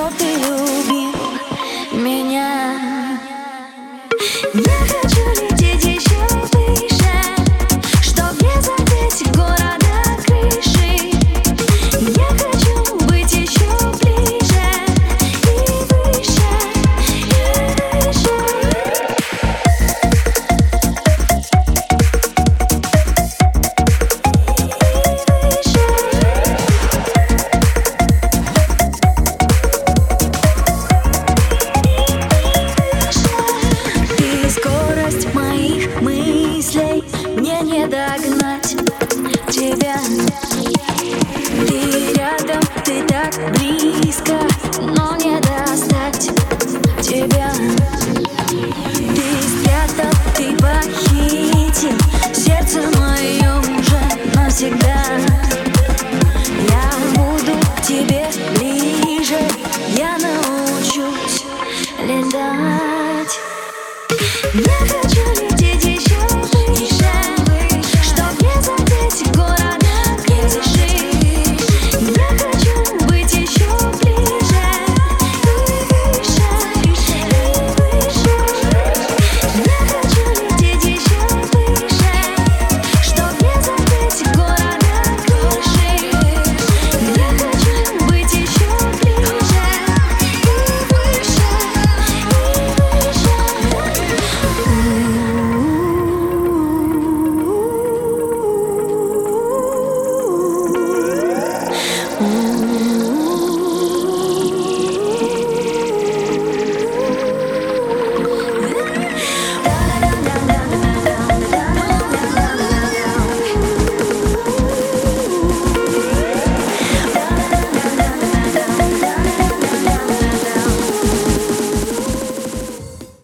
чтоб ты любил меня. Я хочу лететь еще выше, чтоб не задеть города крыши. Я хочу быть еще ближе и выше, и выше. Ты скорость моих мыслей, мне не догнать тебя. Ты рядом, ты так близко, но не догнать.